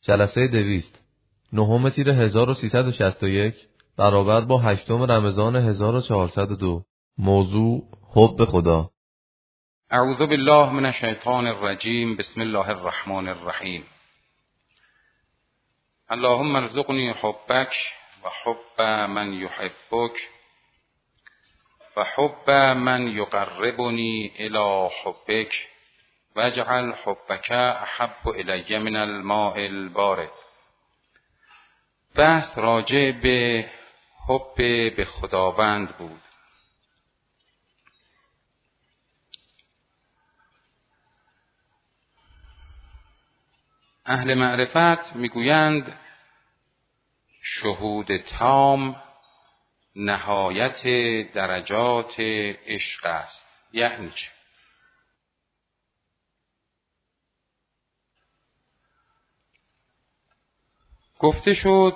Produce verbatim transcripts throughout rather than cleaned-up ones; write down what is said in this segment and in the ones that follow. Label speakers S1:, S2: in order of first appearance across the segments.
S1: جلسه دویست، نهم تیر هزار و سیصد و شصت و یک برابر با هشتم رمضان هزار و چهارصد و دو. موضوع حب خدا.
S2: اعوذ بالله من الشیطان الرجیم. بسم الله الرحمن الرحیم. اللهم ارزقنی حبک و حب من یحبک و حب من یقربنی الی حبک واجعل حبک احب الی من الماء البارد. بحث راجع به حب به خداوند بود. اهل معرفت میگویند شهود تام نهایت درجات عشق است. یعنی چه؟ گفته شد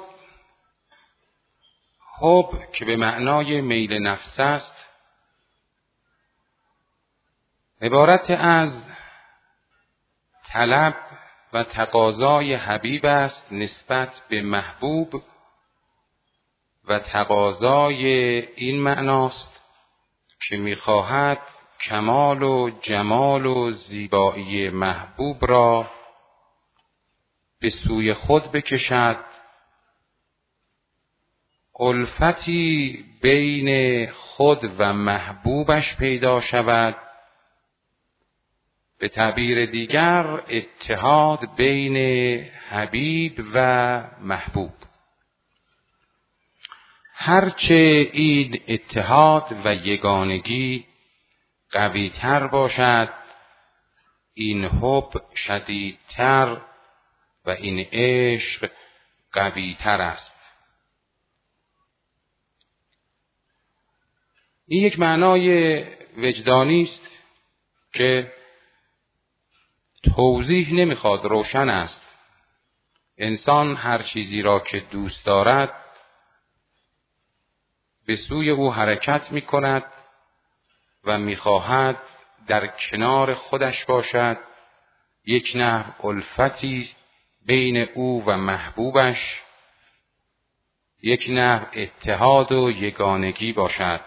S2: حب که به معنای میل نفس است عبارت از طلب و تقاضای حبیب است نسبت به محبوب و تقاضای این معناست که می‌خواهد کمال و جمال و زیبایی محبوب را به سوی خود بکشد، الفتی بین خود و محبوبش پیدا شود، به تعبیر دیگر اتحاد بین حبیب و محبوب. هرچه این اتحاد و یگانگی قوی‌تر باشد، این حب شدیدتر و این عشق قوی‌تر است. این یک معنای وجدانی است که توضیح نمیخواد، روشن است. انسان هر چیزی را که دوست دارد به سوی او حرکت میکند و میخواهد در کنار خودش باشد، یک نحو الفتی بین او و محبوبش، یک نحو اتحاد و یگانگی باشد.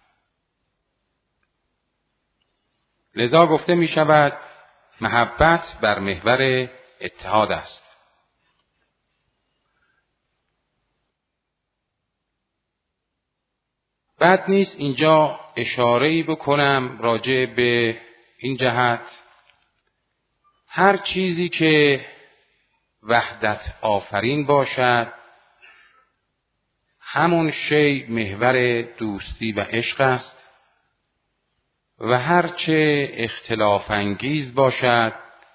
S2: لذا گفته می شود محبت بر محور اتحاد است. بد نیست اینجا اشاره‌ای بکنم راجع به این جهت. هر چیزی که وحدت آفرین باشد همون شی محور دوستی و عشق است و هرچه اختلاف انگیز باشد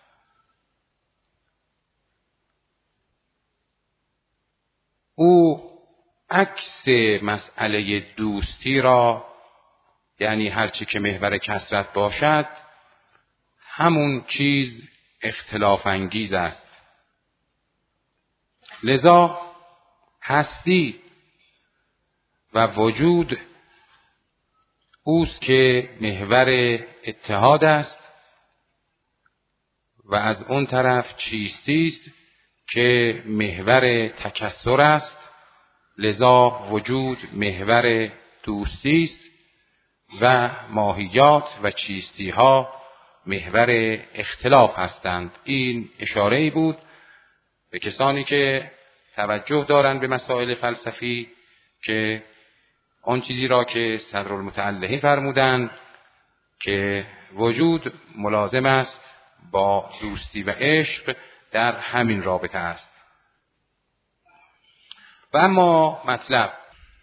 S2: او عکس مسئله دوستی را، یعنی هرچی که محور کثرت باشد همون چیز اختلاف انگیز است. لذا هستی و وجود اوست که محور اتحاد است و از اون طرف چیستی است که محور تکثر است. لذا وجود محور دوستی است و ماهیات و چیستی ها محور اختلاف هستند. این اشاره‌ای بود به کسانی که توجه دارند به مسائل فلسفی که آن چیزی را که صدرالمتعلقین فرمودند که وجود ملازم است با دوستی و عشق در همین رابطه است. و اما مطلب،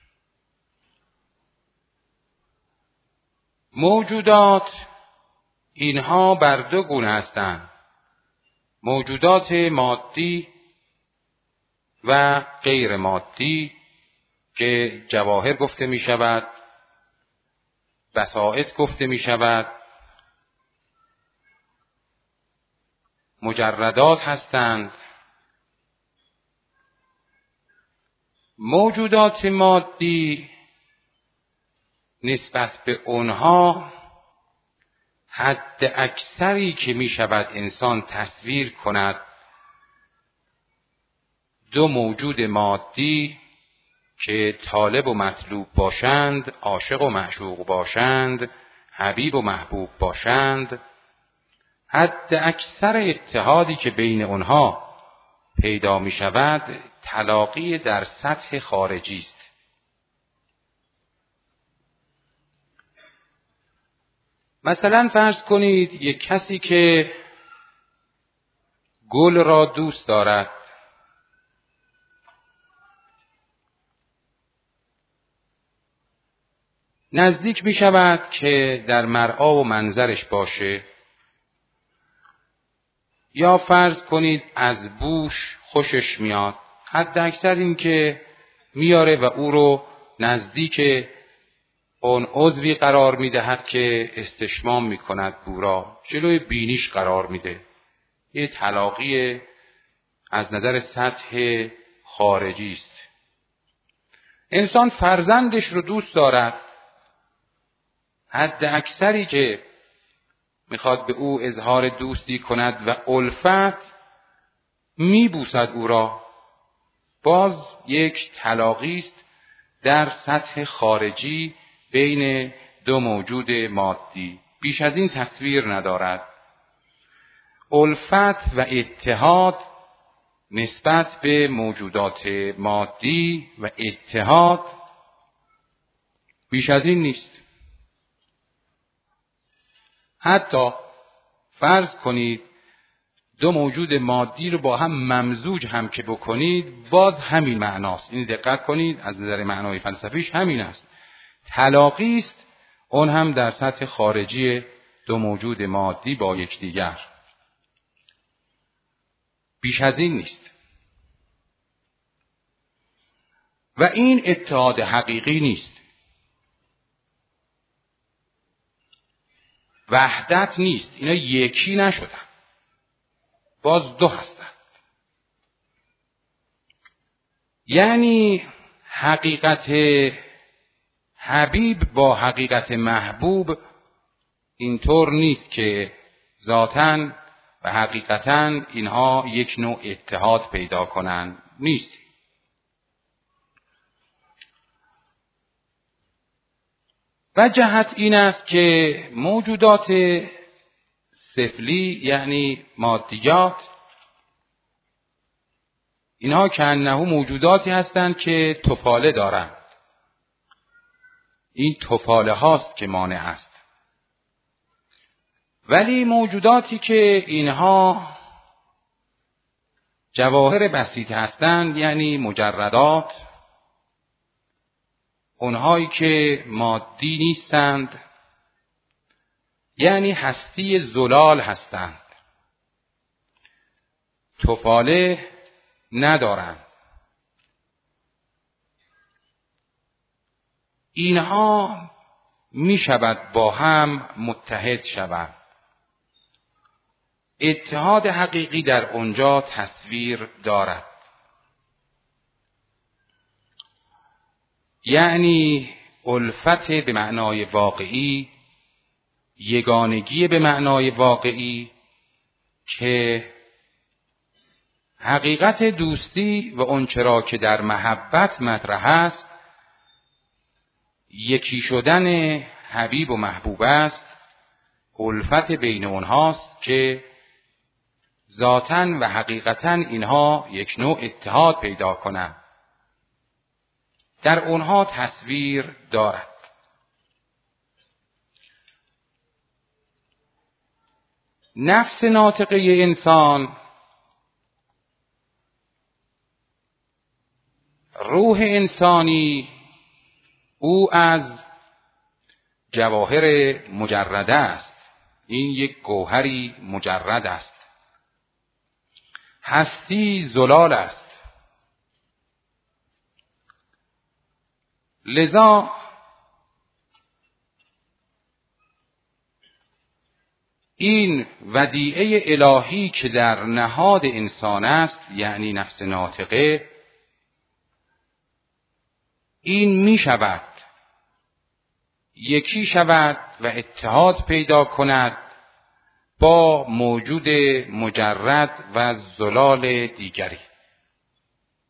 S2: موجودات اینها بر دو گونه هستند: موجودات مادی و غیر مادی که جواهر گفته می شود، بساطت گفته می شود، مجردات هستند. موجودات مادی نسبت به اونها حد اکثری که می شود انسان تصویر کند دو موجود مادی که طالب و مطلوب باشند، عاشق و معشوق باشند، حبیب و محبوب باشند، حد اکثر اتحادی که بین آنها پیدا می شود تلاقی در سطح خارجی است. مثلا فرض کنید یک کسی که گل را دوست دارد، نزدیک می شود که در مرعا و منظرش باشه، یا فرض کنید از بوش خوشش میاد، حد اکثر این که میاره و او رو نزدیک اون عضوی قرار میدهد که استشمام میکند، بو را جلوی بینیش قرار میده. یه تلاقی از نظر سطح خارجی است. انسان فرزندش رو دوست دارد، حد اکثری که میخواد به او اظهار دوستی کند و الفت میبوسد او را. باز یک تلاقی است در سطح خارجی بین دو موجود مادی، بیش از این تصویر ندارد. الفت و اتحاد نسبت به موجودات مادی و اتحاد بیش از این نیست. حتی فرض کنید دو موجود مادی رو با هم ممزوج هم که بکنید، باز همین معناست. این دقت کنید، از نظر معنای فلسفیش همین است. تلاقی است، اون هم در سطح خارجی دو موجود مادی با یکدیگر، بیش از این نیست. و این اتحاد حقیقی نیست، وحدت نیست. اینا یکی نشدن، باز دو هستند. یعنی حقیقت حبیب با حقیقت محبوب اینطور نیست که ذاتاً و حقیقتاً اینها یک نوع اتحاد پیدا کنند، نیست. و جهت این است که موجودات سفلی یعنی مادیات، اینها کأنه موجوداتی هستند که تفاله دارند. این تفاله هاست که مانع است. ولی موجوداتی که اینها جواهر بسیط هستند یعنی مجردات، اونهایی که مادی نیستند یعنی هستی زلال هستند، تفاله ندارند. اینها می شود با هم متحد شوند. اتحاد حقیقی در اونجا تصویر دارد. یعنی الفت به معنای واقعی، یگانگی به معنای واقعی که حقیقت دوستی و آنچه را که در محبت مطرح است، یکی شدن حبیب و محبوب است. الفت بین اونهاست که ذاتاً و حقیقتاً اینها یک نوع اتحاد پیدا کنند، در اونها تصویر دارد. نفس ناطقه انسان، روح انسانی، او از جواهر مجرده است. این یک گوهری مجرد است. هستی زلال است. لذا این ودیعه الهی که در نهاد انسان است، یعنی نفس ناطقه، این می شود یکی شود و اتحاد پیدا کند با موجود مجرد و زلال دیگری.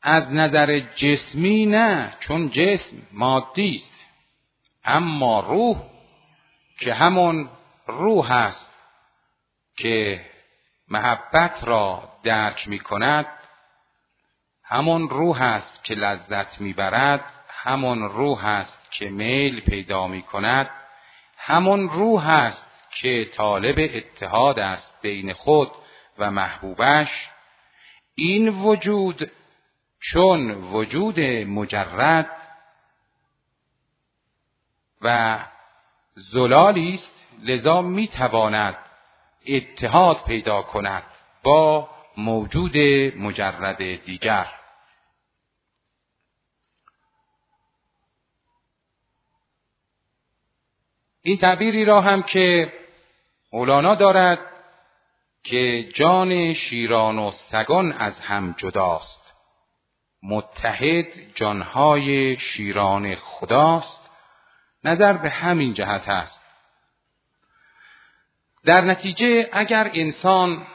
S2: از نظر جسمی نه، چون جسم مادی است، اما روح که همون روح است که محبت را درک می کند، همون روح است که لذت می برد، همون روح است که میل پیدا می کند، همون روح است که طالب اتحاد است بین خود و محبوبش. این وجود چون وجود مجرد و زلالی است، لذا می تواند اتحاد پیدا کند با موجود مجرد دیگر. این تعبیری را هم که مولانا دارد که جان شیران و سگان از هم جداست، متحد جانهای شیران خداست، نظر به همین جهت است. در نتیجه اگر انسان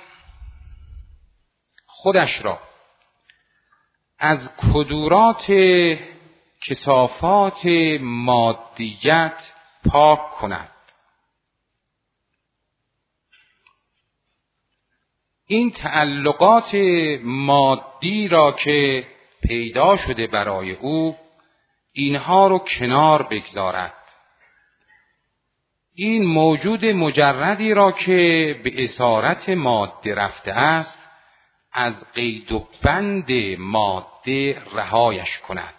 S2: خودش را از کدورات کثافات مادیت پاک کند، این تعلقات مادی را که پیدا شده برای او، اینها رو کنار بگذارد، این موجود مجردی را که به اسارت ماده رفته است، از قید و بند ماده رهایش کند.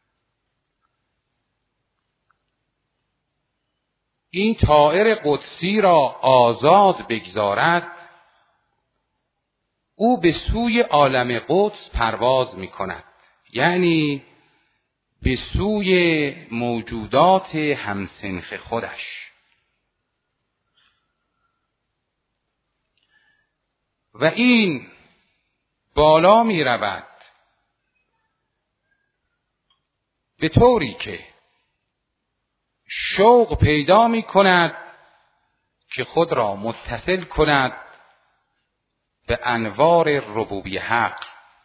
S2: این طائر قدسی را آزاد بگذارد، او به سوی عالم قدس پرواز می کند، یعنی به سوی موجودات همسنخ خودش. و این بالا می رود به طوری که شوق پیدا می کند که خود را متصل کند به انوار ربوبی حق،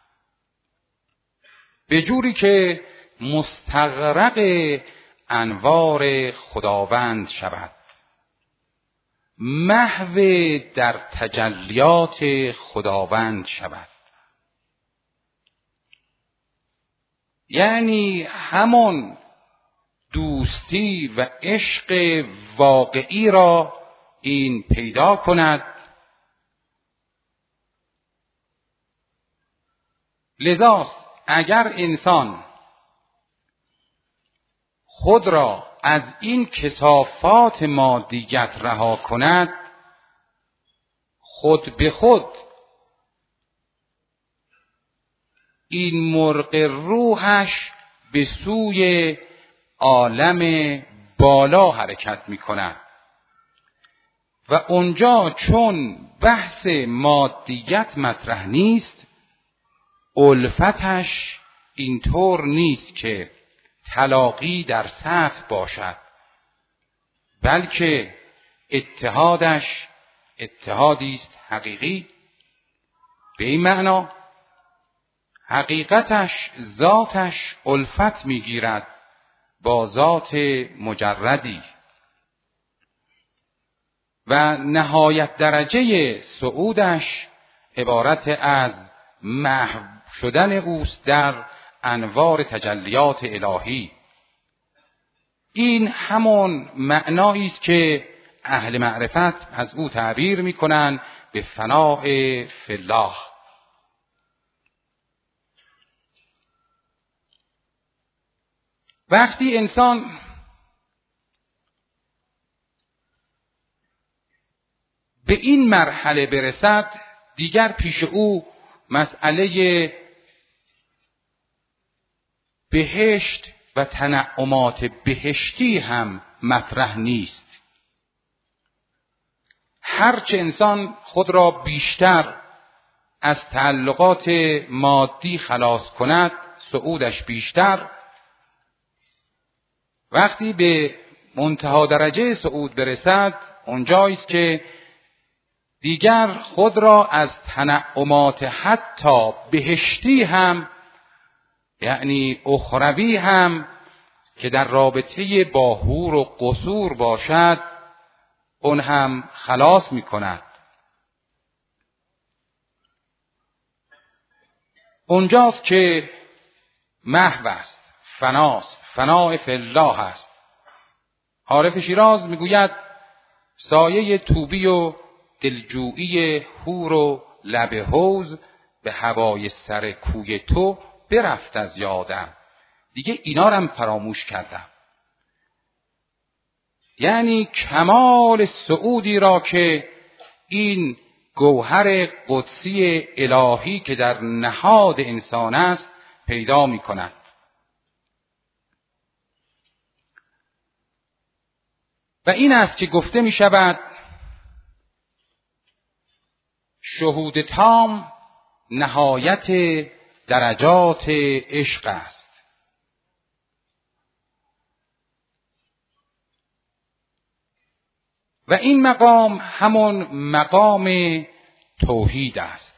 S2: به جوری که مستغرق انوار خداوند شود، محو در تجلیات خداوند شود. یعنی همون دوستی و عشق واقعی را این پیدا کند. لذاست اگر انسان خود را از این کثافات مادیت رها کند، خود به خود این مرغ روحش به سوی عالم بالا حرکت می کند و اونجا چون بحث مادیت مطرح نیست، الفتش اینطور نیست که تلاقی در سطح باشد، بلکه اتحادش اتحادی است حقیقی. به این معنا حقیقتش ذاتش الفت میگیرد با ذات مجردی و نهایت درجه صعودش عبارت از محو شدن اوست در انوار تجلیات الهی. این همون معنایی است که اهل معرفت از او تعبیر میکنن به فناء فی الله. وقتی انسان به این مرحله برسد، دیگر پیش او مسئله بهشت و تنعمات بهشتی هم مطرح نیست. هرچه انسان خود را بیشتر از تعلقات مادی خلاص کند، صعودش بیشتر. وقتی به منتها درجه صعود برسد، اونجایی است که دیگر خود را از تنعمات حتی بهشتی هم یعنی اخروی هم که در رابطه با حور و قصور باشد اون هم خلاص می کند. اونجاست که محو است، فناست، فناء فی الله است. عارف شیراز میگوید سایه طوبی و دلجویی حور و لب حوض به هوای سر کوی تو برفت از یادم، دیگه اینا رو هم فراموش کردم. یعنی کمال سعودی را که این گوهر قدسی الهی که در نهاد انسان است پیدا می کند. و این است که گفته می شود شهود تام نهایت درجات عشق است. و این مقام همون مقام توحید است.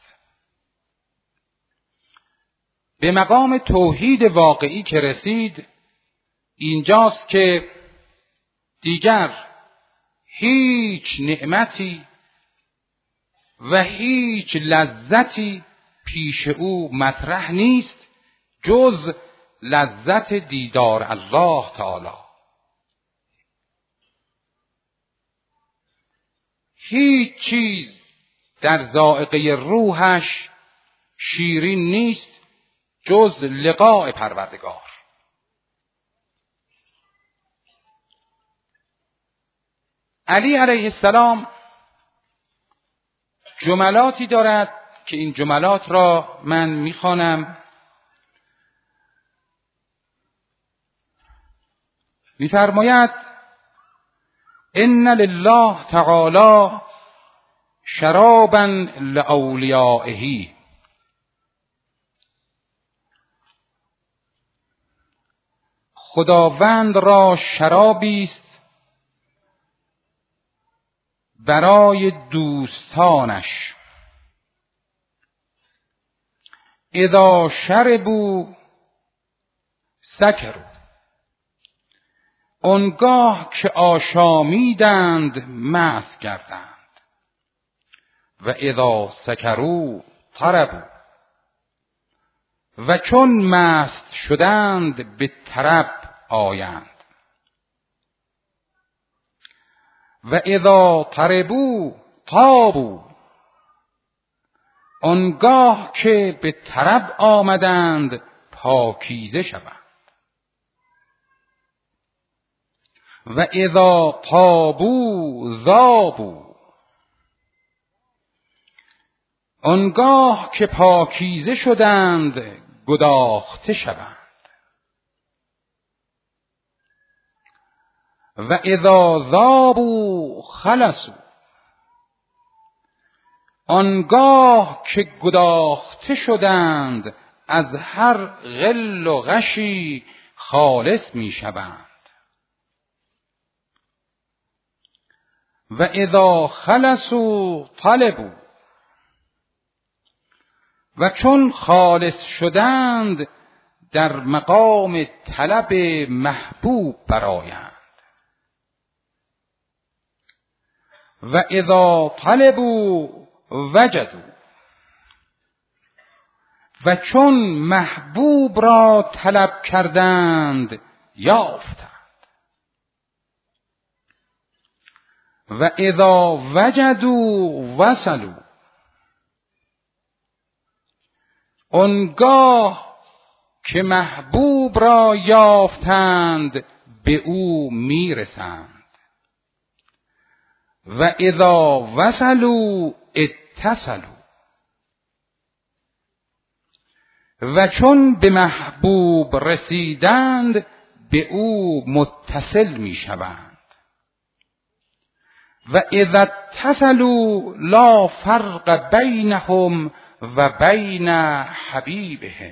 S2: به مقام توحید واقعی که رسید، اینجاست که دیگر هیچ نعمتی و هیچ لذتی پیش او مطرح نیست جز لذت دیدار الله تعالی. هیچ چیز در ذائقه روحش شیرین نیست جز لقاء پروردگار. علی علیه السلام جملاتی دارد که این جملات را من میخوانم. میفرماید ان لله تعالی شرابا لاولیائه، خداوند را شرابی است برای دوستانش. اذا شربوا سکروا، آنگاه که آشامیدند مست کردند. و اذا سکروا طربوا، و چون مست شدند به طرب آیند. و اذا طربوا طابوا، آنگاه که به طرب آمدند پاکیزه شوند. و اذا طابوا ذابوا، آنگاه که پاکیزه شدند گداخته شوند. و اذا ذابوا خلصوا، آنگاه که گداخته شدند از هر غل و غشی خالص می شوند. و اذا خلصوا طلبوا، و چون خالص شدند در مقام طلب محبوب برآیند. و اذا طلبوا وجدوا، و چون محبوب را طلب کردند یافتند. و اذا وجدوا وصلوا، آنگاه که محبوب را یافتند به او میرسند. و اذا وصلوا اتصلوا، و چون به محبوب رسیدند به او متصل می شوند. و اذا اتصلوا لا فرق بینهم و بین حبیبهم،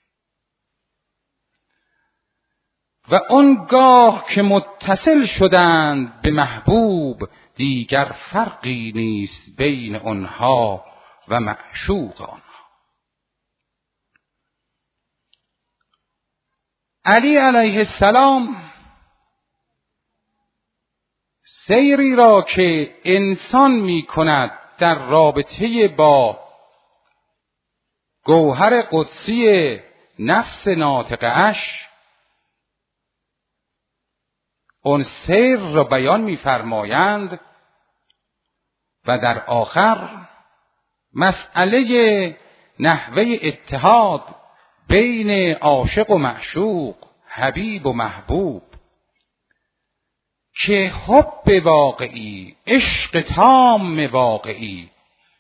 S2: و آنگاه که متصل شدند به محبوب دیگر فرقی نیست بین آنها و معشوق آنها. علی علیه السلام سیری را که انسان می کند در رابطه با گوهر قدسی نفس ناطقه‌اش، اون سیر را بیان می فرمایند و در آخر مسئله نحوه اتحاد بین عاشق و معشوق، حبیب و محبوب، که حب واقعی، عشق تام واقعی،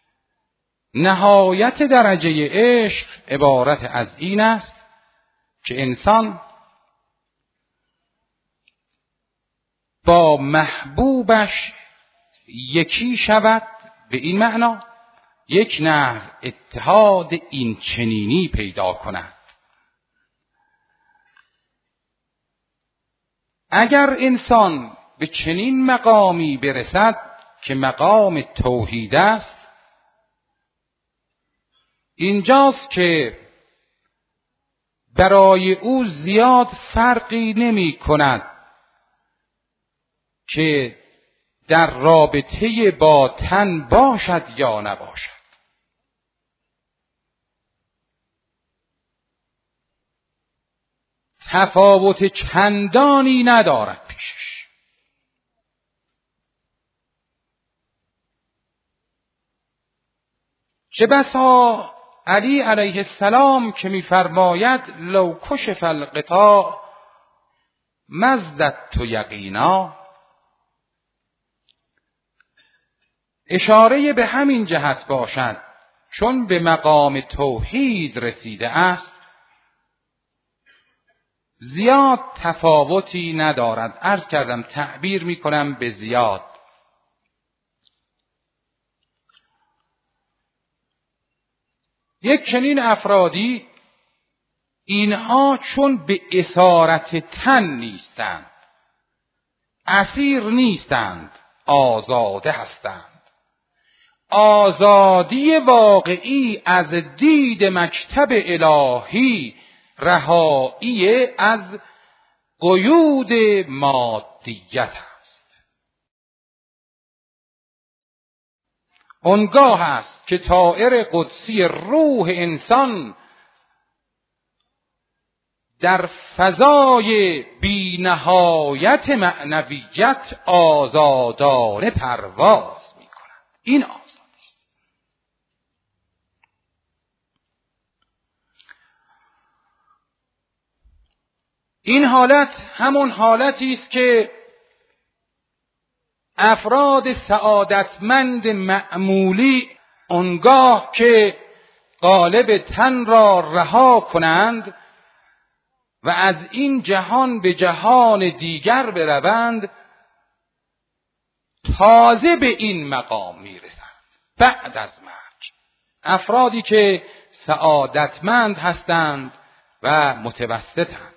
S2: نهایت درجه عشق عبارت از این است که انسان با محبوبش یکی شود، به این معنا یک نحو اتحاد این چنینی پیدا کند. اگر انسان به چنین مقامی برسد که مقام توحید است، اینجاست که برای او زیاد فرقی نمی کند که در رابطه با تن باشد یا نباشد. تفاوت چندانی ندارد پیشش. چه بسا علی علیه السلام که می‌فرماید لو کشف الغطاء مزدت یقینا، اشاره به همین جهت باشد چون به مقام توحید رسیده است، زیاد تفاوتی ندارد. عرض کردم تعبیر می کنم به زیاد. یک چنین افرادی، اینها چون به اسارت تن نیستند، اسیر نیستند، آزاده هستند. آزادی واقعی از دید مکتب الهی، رهایی از قیود مادیت است. آنگاه است که طائر قدسی روح انسان در فضای بی نهایت معنویت آزادانه پرواز می کند. این آزاد است. این حالت همون حالتی است که افراد سعادتمند معمولی آنگاه که قالب تن را رها کنند و از این جهان به جهان دیگر بروند، تازه به این مقام میرسند بعد از مرگ. افرادی که سعادتمند هستند و متوسطند،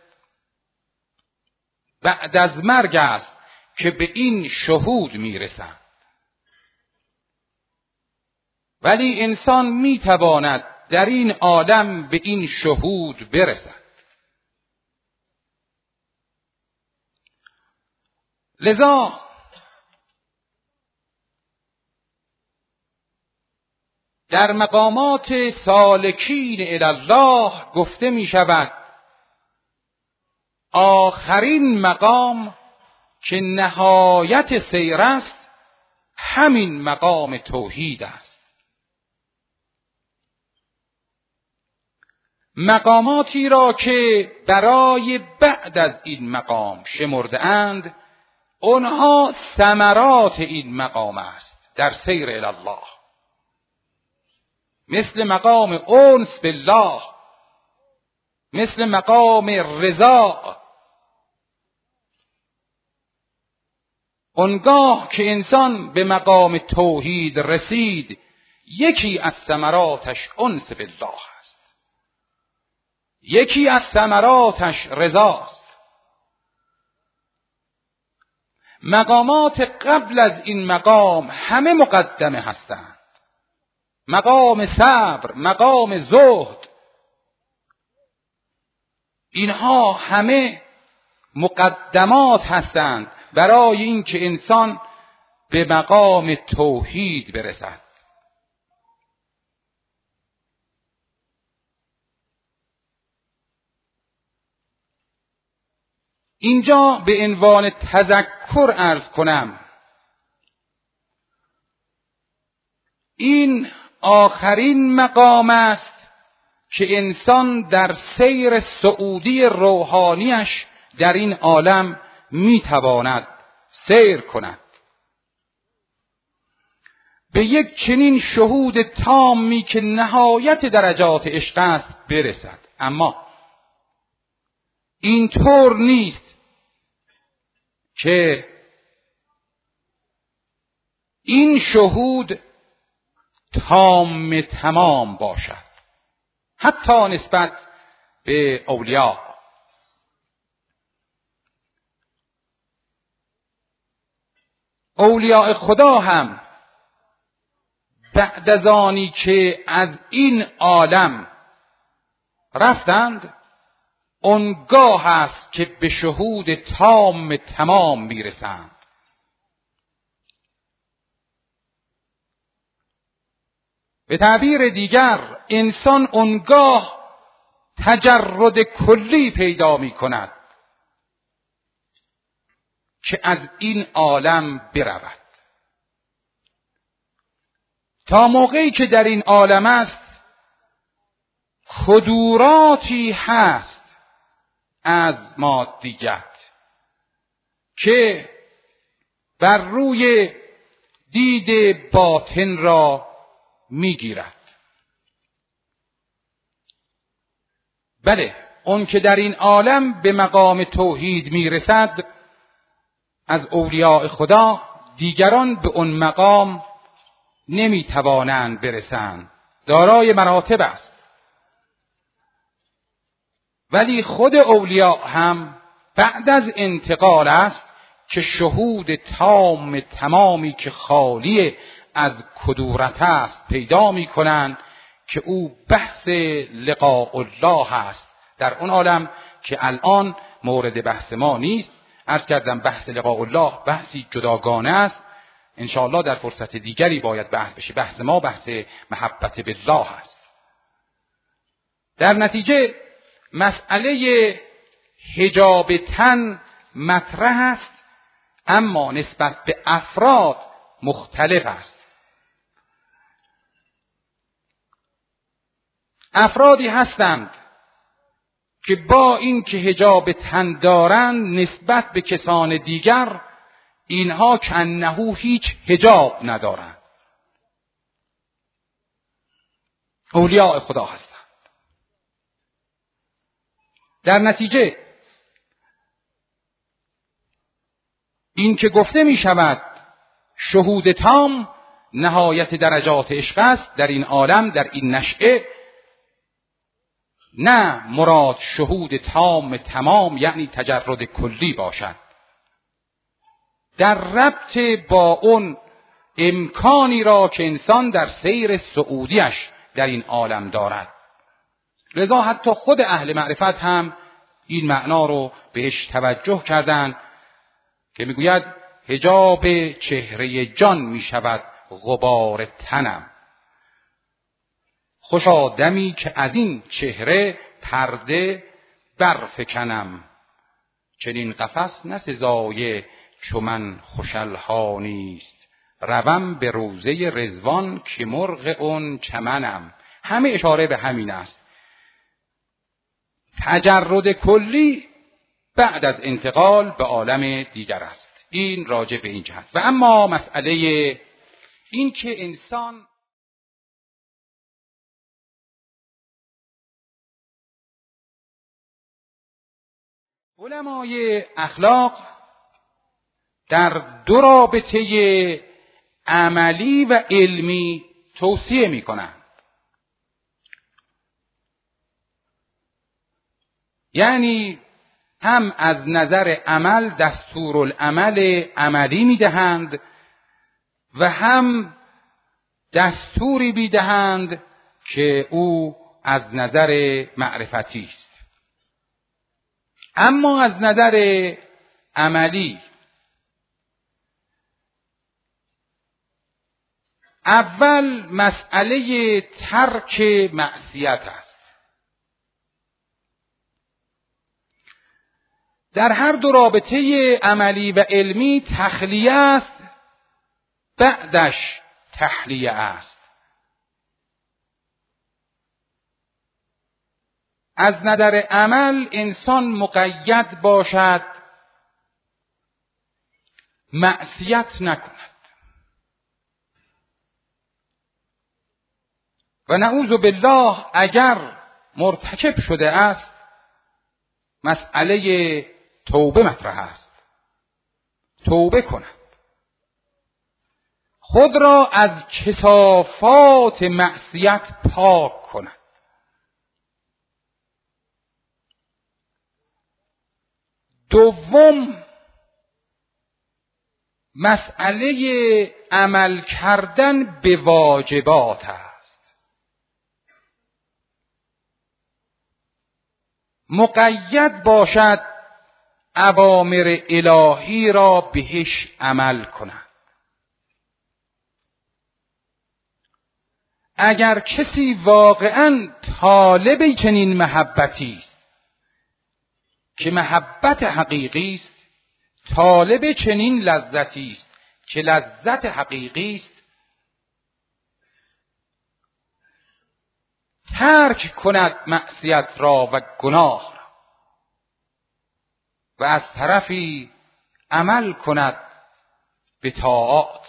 S2: بعد از مرگ است که به این شهود میرسند. ولی انسان میتواند در این عالم به این شهود برسد. لذا در مقامات سالکین الی الله گفته می شود آخرین مقام که نهایت سیر است همین مقام توحید است. مقاماتی را که برای بعد از این مقام شمرده اند، اونها ثمرات این مقام است در سیر الی الله، مثل مقام انس بالله، مثل مقام رضا. آنگاه که انسان به مقام توحید رسید، یکی از ثمراتش انس بالله است، یکی از ثمراتش رضاست. مقامات قبل از این مقام همه مقدمه هستند. مقام صبر، مقام زهد، اینها همه مقدمات هستند برای اینکه انسان به مقام توحید برسد. اینجا به عنوان تذکر عرض کنم، این آخرین مقام است که انسان در سیر صعودی روحانیش در این عالم میتواند سیر کند، به یک چنین شهود تامی که نهایت درجات عشق است برسد. اما اینطور نیست که این شهود تام تمام باشد، حتی نسبت به اولیاء. اولیاء خدا هم بعد از آنی که از این عالم رفتند، اونگاه است که به شهود تام تمام میرسند. به تعبیر دیگر انسان اونگاه تجرد کلی پیدا می کند که از این عالم برود. تا موقعی که در این عالم است کدوراتی هست از مادیت که بر روی دید باطن را میگیرد. بله، اون که در این عالم به مقام توحید میرسد از اولیاء خدا، دیگران به اون مقام نمیتوانند برسند، دارای مراتب است. ولی خود اولیاء هم بعد از انتقال است که شهود تام تمامی که خالی از کدورت است پیدا می کنند که او بحث لقاء الله است در اون عالم که الان مورد بحث ما نیست. عرض کردم بحث لقاء الله بحثی جداگانه است، انشاءالله در فرصت دیگری باید بحث بشه. بحث ما بحث محبت بالله است. در نتیجه مسئله حجاب تن مطرح است، اما نسبت به افراد مختلف است. افرادی هستند که با این که حجاب تن دارند نسبت به کسان دیگر اینها کنهو هیچ حجاب ندارند. اولیاء خدا هستند. در نتیجه این که گفته می شود شهود تام نهایت درجات عشق است در این عالم، در این نشأه، نه مراد شهود تام تمام یعنی تجرد کلی باشد، در ربط با اون امکانی را که انسان در سیر صعودیش در این عالم دارد. لذا حتی خود اهل معرفت هم این معنا رو بهش توجه کردند که میگوید حجاب چهره جان می شود غبار تنم، خوشا دمی که از این چهره پرده برفکنم، چنین قفس نه سزای چو من خوشالها نیست، روم به روضه رضوان که مرغ اون چمنم. همه اشاره به همین است. تجرد کلی بعد از انتقال به عالم دیگر است. این راجع به این جهت. و اما مسئله این که انسان علمای اخلاق در دو رابطه عملی و علمی توصیه می کنند. یعنی هم از نظر عمل دستورالعمل عملی می دهند و هم دستوری می دهند که او از نظر معرفتی است. اما از نظر عملی اول مسئله ترک معصیت است. در هر دو رابطه عملی و علمی تخلیه است، بعدش تحلیه است. از نظر عمل انسان مقید باشد معصیت نکند و نعوذ بالله اگر مرتکب شده است مسئله توبه مطرح است. توبه کند، خود را از کثافات معصیت پاک کند. دوم مسئله عمل کردن به واجبات است. مقید باشد اوامر الهی را بهش عمل کند. اگر کسی واقعاً طالب چنین محبتی است که محبت حقیقی است، طالب چنین لذتی است که لذت حقیقی است، ترک کند معصیت را و گناه را و از طرفی عمل کند به طاعات.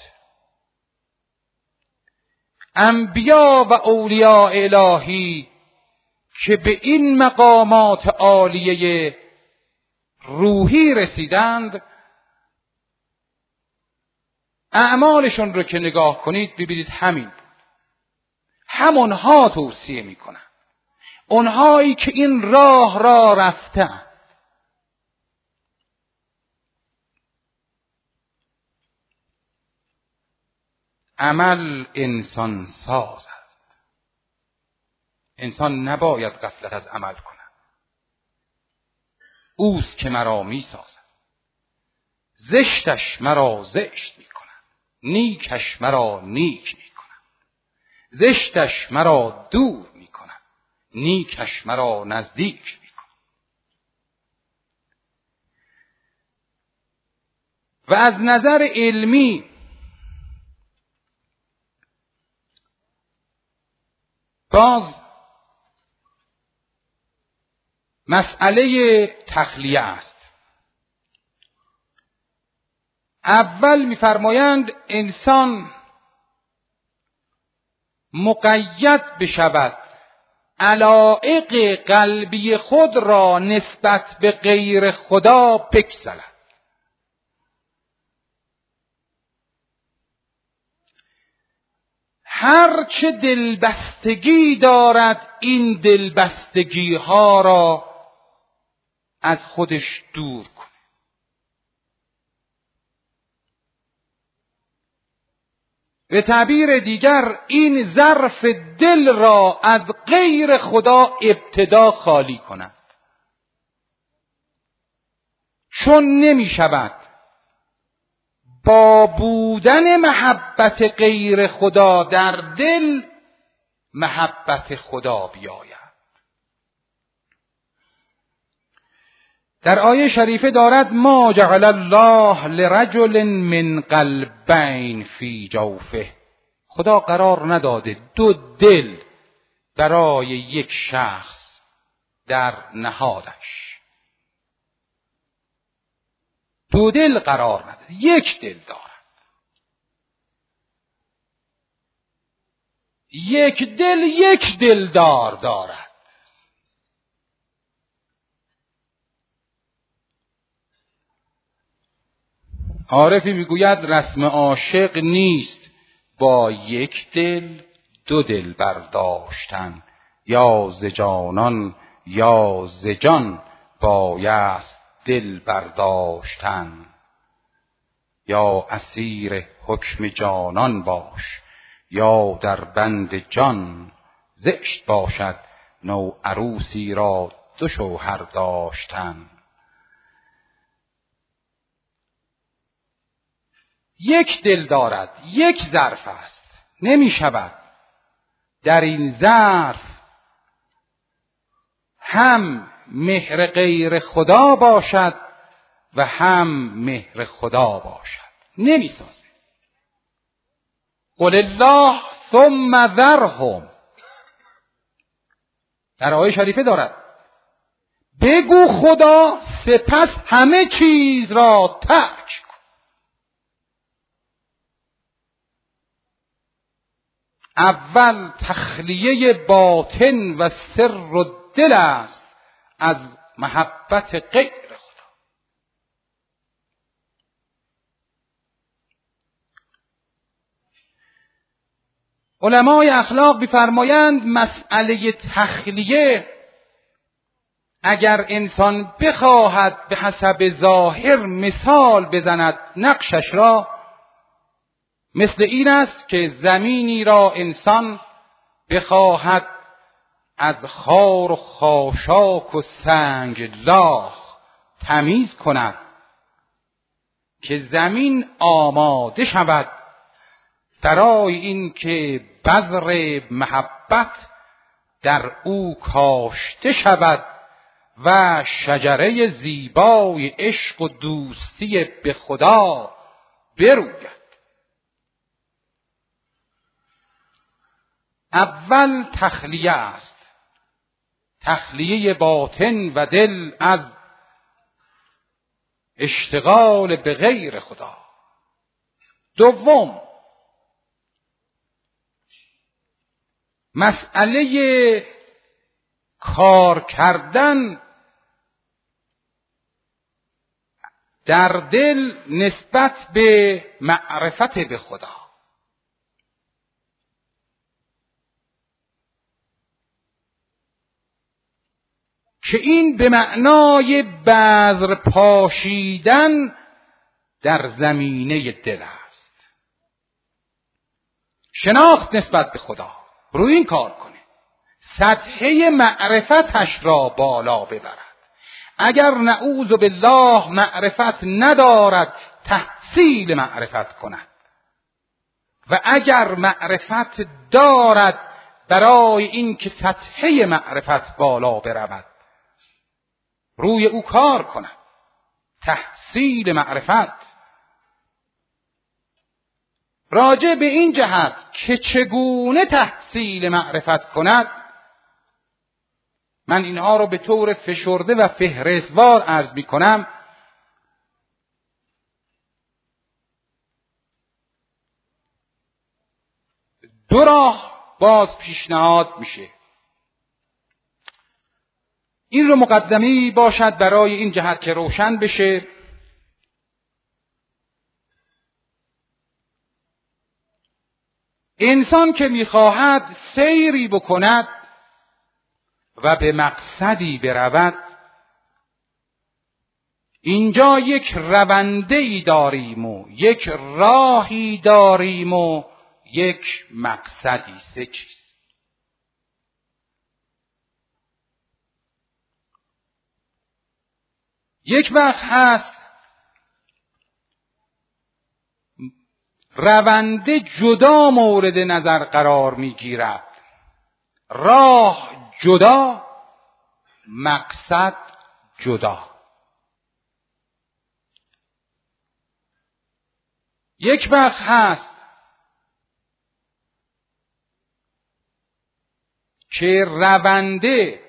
S2: انبیا و اولیاء الهی که به این مقامات عالیه روحی رسیدند، اعمالشون رو که نگاه کنید ببینید همین بود. همونها توصیه میکنن، اونهایی که این راه را رفتن. عمل انسان ساز است. انسان نباید غفلت از عمل کند. اوست که مرا می سازد، زشتش مرا زشت می کند، نیکش مرا نیک می کند. زشتش مرا دور می کند، نیکش مرا نزدیک می کند. و از نظر علمی باز مسئله تخلیه است. اول می‌فرمایند انسان مقید بشود علایق قلبی خود را نسبت به غیر خدا بگسلد. هر چه دلبستگی دارد این دلبستگی ها را از خودش دور کنه. به تعبیر دیگر این ظرف دل را از غیر خدا ابتدا خالی کند، چون نمی شود با بودن محبت غیر خدا در دل محبت خدا بیاید. در آیه شریفه دارد ما جعل الله لرجل من قلبین فی جوفه. خدا قرار نداده دو دل برای یک شخص در نهادش. دو دل قرار نداده، یک دل دارد. یک دل یک دلدار دارد. عارفی میگوید رسم عاشق نیست با یک دل دو دل برداشتن، یا ز جانان یا ز جان بایست دل برداشتن. یا اسیر حکم جانان باش یا در بند جان، زشت باشد نو عروسی را دو شوهر داشتن. یک دل دارد، یک ظرف است، نمی شود در این ظرف هم مهر غیر خدا باشد و هم مهر خدا باشد، نمی سازه. قل الله ثم ذرهم، در آیه شریفه دارد بگو خدا سپس همه چیز را ترک کن. اول تخلیه باطن و سر و دل است از محبت غیر خدا. علمای اخلاق می‌فرمایند مسئله تخلیه اگر انسان بخواهد به حسب ظاهر مثال بزند نقشش را، مثل این است که زمینی را انسان بخواهد از خار و خاشاک و سنگ لاخ تمیز کند که زمین آماده شود برای این که بذر محبت در او کاشته شود و شجره زیبای عشق و دوستی به خدا بروید. اول تخلیه است، تخلیه باطن و دل از اشتغال به غیر خدا. دوم، مسئله کار کردن در دل نسبت به معرفت به خدا. که این به معنای بذر پاشیدن در زمینه دل است. شناخت نسبت به خدا، روی این کار کنه سطحه معرفتش را بالا ببرد. اگر نعوذ بالله معرفت ندارد تحصیل معرفت کند و اگر معرفت دارد برای این که سطحه معرفت بالا برود روی او کار کند. تحصیل معرفت راجع به این جهت که چگونه تحصیل معرفت کند، من اینها رو به طور فشرده و فهرستوار عرض می کنم. دو راه باز پیشنهاد میشه. این رو مقدمی باشد برای این جهت که روشن بشه. انسان که میخواهد سیری بکند و به مقصدی برود، اینجا یک رونده‌ای داریم و یک راهی داریم و یک مقصدی، سه چیز. یک وقت هست رونده جدا مورد نظر قرار میگیرد، راه جدا، مقصد جدا. یک وقت هست که رونده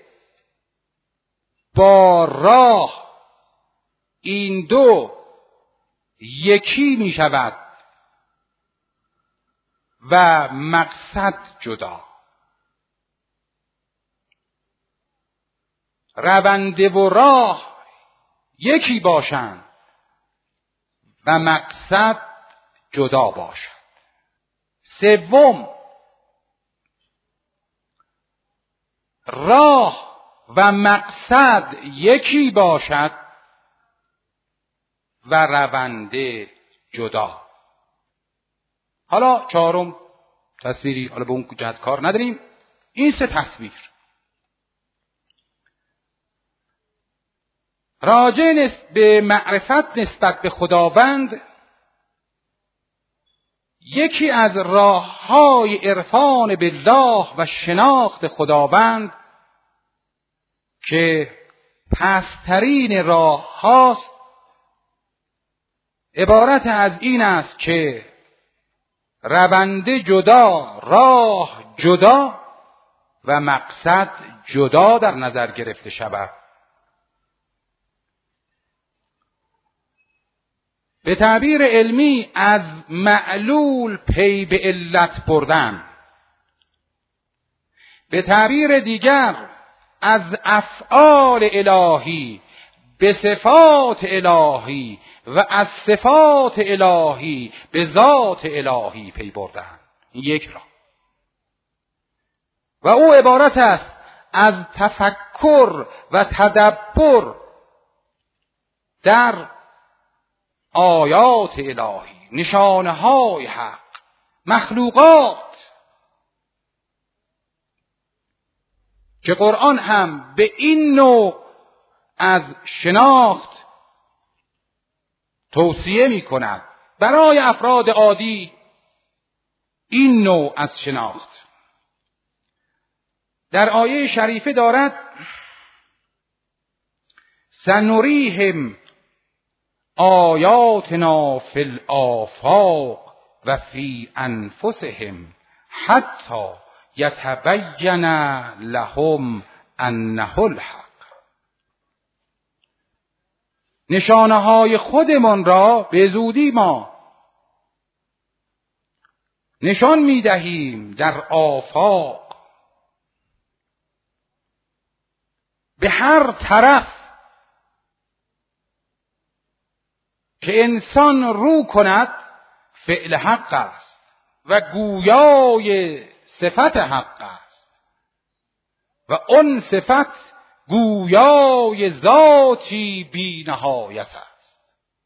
S2: با راه این دو یکی می شود و مقصد جدا. رونده و راه یکی باشند و مقصد جدا باشد. سوم، راه و مقصد یکی باشد و رونده جدا. حالا چهارم تصویری، حالا به اون جهت کار نداریم. این سه تصویر راجع به معرفت نسبت به خداوند یکی از راه‌های عرفان بالله و شناخت خداوند که پست‌ترین راه هاست عبارت از این است که روند جدا، راه جدا و مقصد جدا در نظر گرفته شود. به تعبیر علمی از معلول پی به علت بردن، به تعبیر دیگر از افعال الهی به صفات الهی و از صفات الهی به ذات الهی پی بردن. این یک راه و او عبارت است از تفکر و تدبر در آیات الهی، نشانه های حق، مخلوقات که قرآن هم به این نوع از شناخت توصیه می کند برای افراد عادی. این نوع از شناخت در آیه شریفه دارد سنریهم آیاتنا فی الآفاق و فی انفسهم حتی یتبین لهم انه الحق. نشانه های خودمان را به زودی ما نشان می دهیم در آفاق، به هر طرف که انسان رو کند فعل حق است و گویای صفت حق است و اون صفت گویای ذاتی بی نهایت است.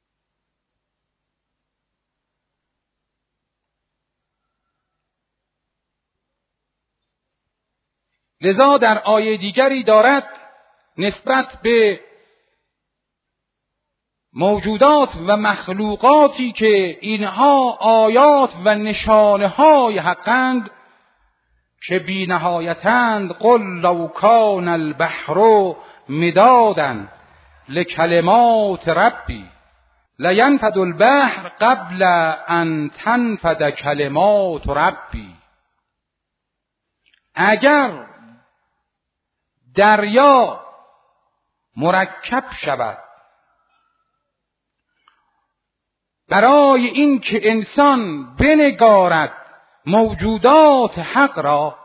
S2: لذا در آیه دیگری دارد نسبت به موجودات و مخلوقاتی که اینها آیات و نشانه های حقند که بی نهایتند، قل لو کان البحر مدادا لکلمات ربی لینفد البحر قبل ان تنفد کلمات ربی. اگر دریا مرکب شود برای اینکه انسان بنگارد موجودات حق را،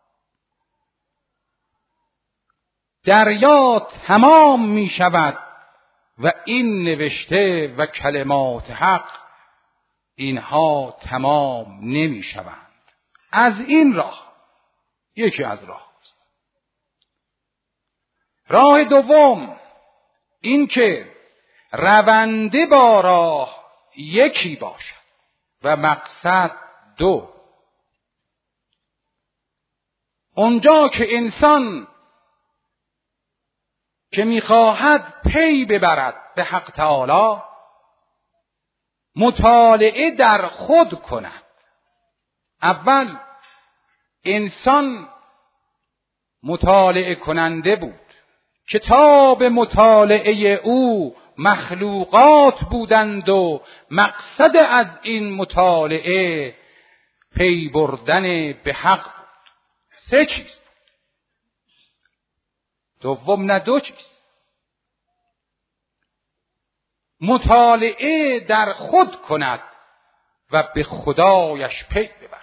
S2: دریا تمام می شود و این نوشته و کلمات حق اینها تمام نمی شوند. از این راه یکی از راه است. راه دوم این که رونده با راه یکی باشد و مقصد دو. اونجا که انسان که میخواهد پی ببرد به حق تعالی مطالعه در خود کند. اول انسان مطالعه کننده بود، کتاب مطالعه او مخلوقات بودند و مقصد از این مطالعه پی بردن به حق بود. سه چیز، دوم نه دو چیز. مطالعه در خود کند و به خدایش پی ببرد.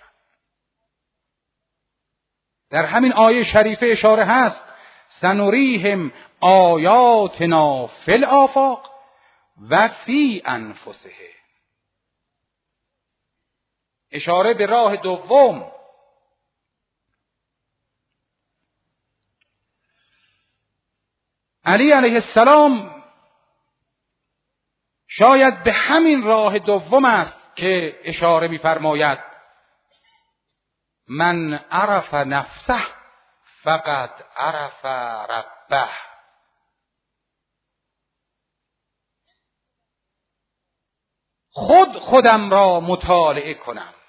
S2: در همین آیه شریفه اشاره هست سنریهم آیاتنا فی الآفاق و فی انفسهم. اشاره به راه دوم. علی علیه السلام شاید به همین راه دوم است که اشاره می‌فرماید من عرف نفسه فقد عرف ربه. خود خودم را مطالعه کنم.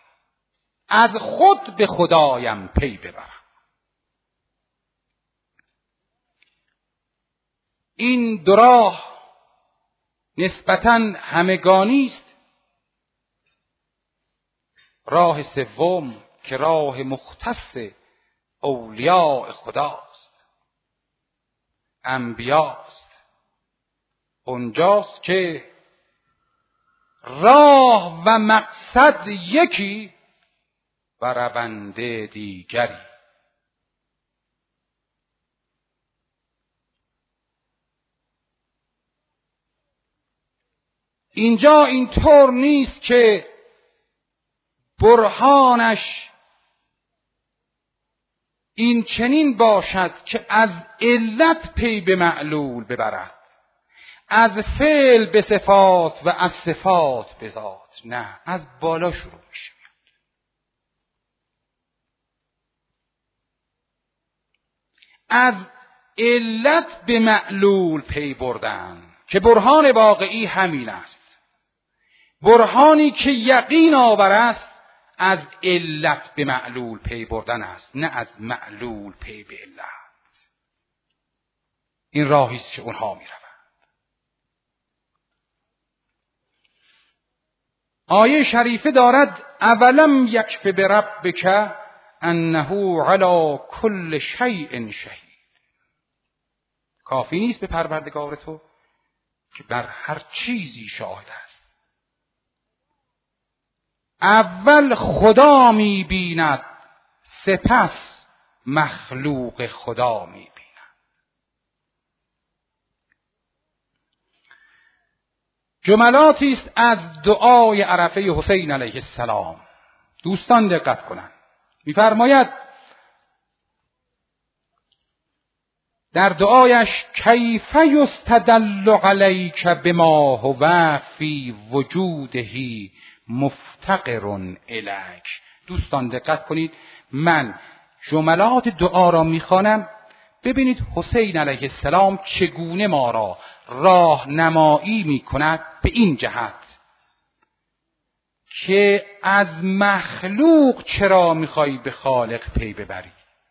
S2: از خود به خدایم پی ببرم. این دو راه نسبتاً همگانی است. راه سوم که راه مختص اولیاء خداست، انبیاست، اونجاست که راه و مقصد یکی و روند دیگری. اینجا اینطور نیست که برهانش این چنین باشد که از علت پی به معلول ببرد، از فعل به صفات و از صفات به ذات. نه، از بالا شروع میشه. از علت به معلول پی بردن که برهان واقعی همین است. برهانی که یقین آور است از علت به معلول پی بردن است، نه از معلول پی به علت. این راهی است که اونها می روند. آیه شریفه دارد اولم یکف بربک انه علی کل شیء شهید. کافی نیست به پروردگار تو که بر هر چیزی شاهد است. اول خدا می بیند، سپس مخلوق خدا می بیند. جملاتی است از دعای عرفه حسین علیه السلام. دوستان دقت کنند. می‌فرماید در دعایش کیف یستدل علیک بما هو فی وجوده مفتقر الیک. دوستان دقت کنید، من جملات دعا را میخوانم، ببینید حسین علیه السلام چگونه ما را راهنمایی میکند به این جهت که از مخلوق چرا میخوایی به خالق پی ببری.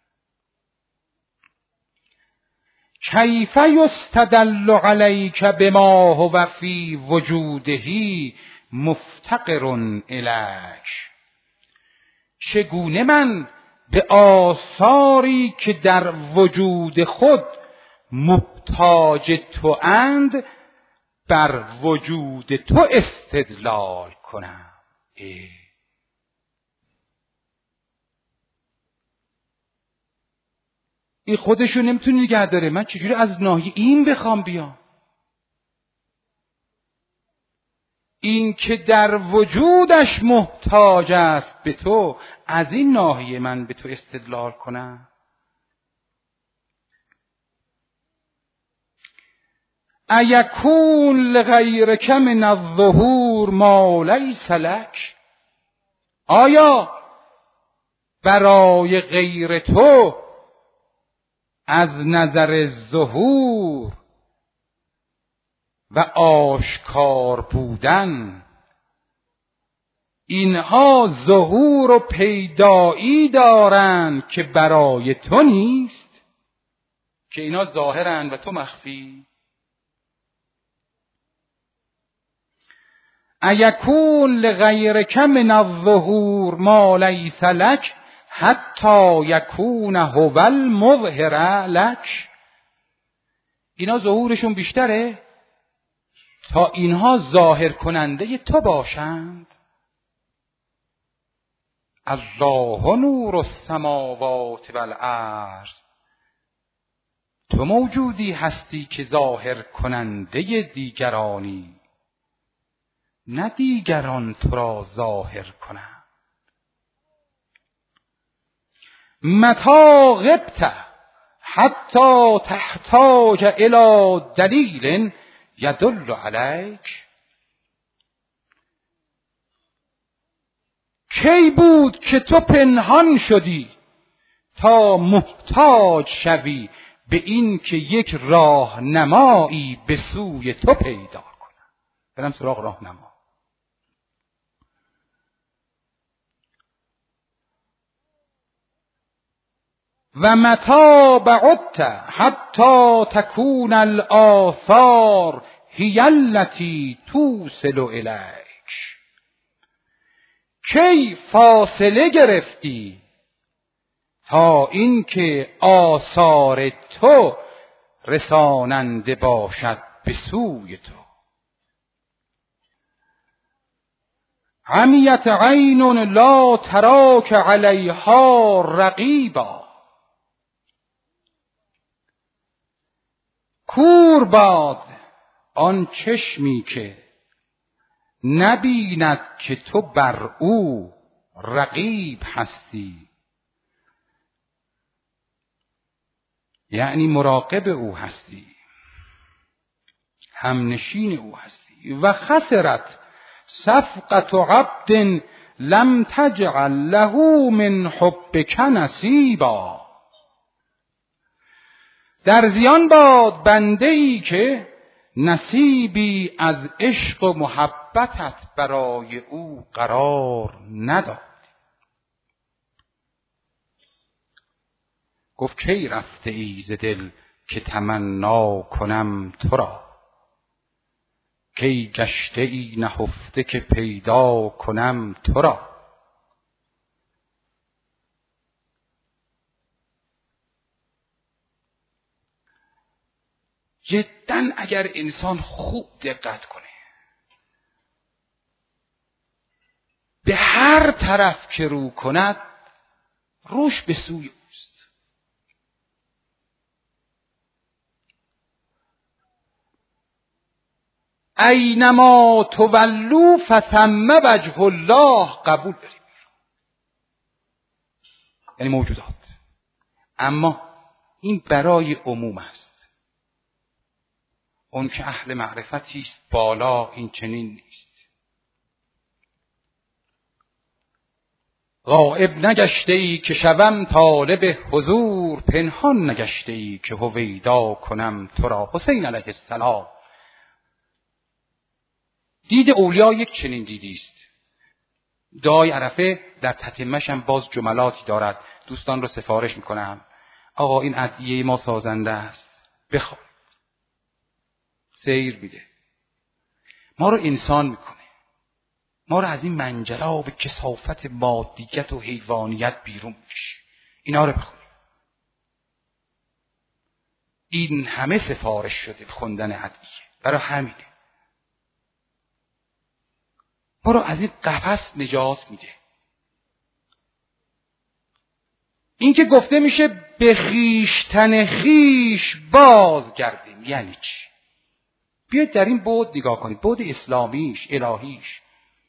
S2: کیف یستدل علیک بما هو فی وجوده مفتقر الیک. چگونه من به آثاری که در وجود خود محتاج تو اند بر وجود تو استدلال کنم. ای. این خودشو نمیتونه نگه داره، من چجوری از ناحیه این بخوام بیام؟ این که در وجودش محتاج است به تو، از این ناحیه من به تو استدلال کنم؟ ایکون لغیرک من الظهور ما لیس لک. آیا برای غیر تو از نظر ظهور و آشکار بودن اینها ظهور و پیدایی دارند که برای تو نیست، که اینا ظاهرند و تو مخفی؟ ایکون لغیرک من الظهور ما لیس لک حتی یکون هو المظهر لک. اینا ظهورشون بیشتره تا اینها ظاهر کننده تو باشند. الله نور السماوات والارض. تو موجودی هستی که ظاهر کننده دیگرانی، نه دیگران تو را ظاهر کنند. متی غبت حتی تحتاج الی دلیل یدل علیک. کی بود که تو پنهان شدی تا محتاج شوی به این که یک راهنمایی به سوی تو پیدا کنم؟ برم سراغ راهنما. و متى بعدت حتی تکون الآثار هی التی توصل الیک. کی فاصله گرفتی تا اینکه آثار تو رساننده باشد به سوی تو. عمیت عین لا تراک علیها رقیبا. کور باد آن چشمی که نبیند که تو بر او رقیب هستی، یعنی مراقب او هستی، همنشین او هستی. و خسرت صفقت عبد لم تجعل له من حبک نصیبا. در زیان باد بنده ای که نصیبی از عشق و محبتت برای او قرار نداد. گفت کی رفته ای ز دل که تمنا کنم تو را، کی گشته ای نهفته که پیدا کنم تو را. جداً اگر انسان خوب دقت کنه به هر طرف که رو کند روش به سوی اوست. اینما تولوا فثم وجه الله قبول داریم، یعنی موجودات. اما این برای عموم است. اون که اهل معرفتی است بالا این چنین نیست. غائب نگشته ای که شوم طالب حضور، پنهان نگشته ای که هویدا کنم تو را. حسین علیه السلام دید اولیاء یک چنین دیدی است. دعای عرفه در تتمه‌اش هم باز جملاتی دارد. دوستان رو سفارش میکنم، آقا این ادعیه ما سازنده است، بخواه سیر میده، ما رو انسان میکنه، ما رو از این منجلاب کثافت مادیت و حیوانیت بیرون میکشه. اینا رو بخونیم. این همه سفارش شده خوندن ادعیه، برای همینه ما رو از این قفس نجات میده. این که گفته میشه به خویشتن خویش بازگردیم، یعنی چی؟ بیاید در این بعد نگاه کنید، بعد اسلامیش، الهیش.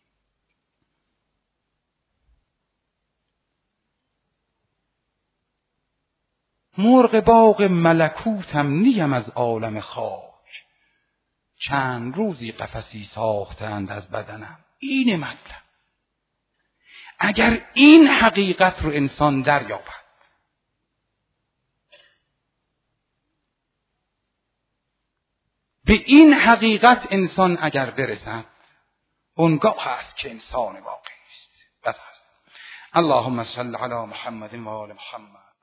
S2: مرغ باغ ملکوتم نیم از عالم خاک، چند روزی قفسی ساختند از بدنم. این مطلب. اگر این حقیقت رو انسان دریابد، به این حقیقت انسان اگر برسد، اونگاه هست که انسان واقعی است. بس هست. اللهم صل علی محمد و آل محمد.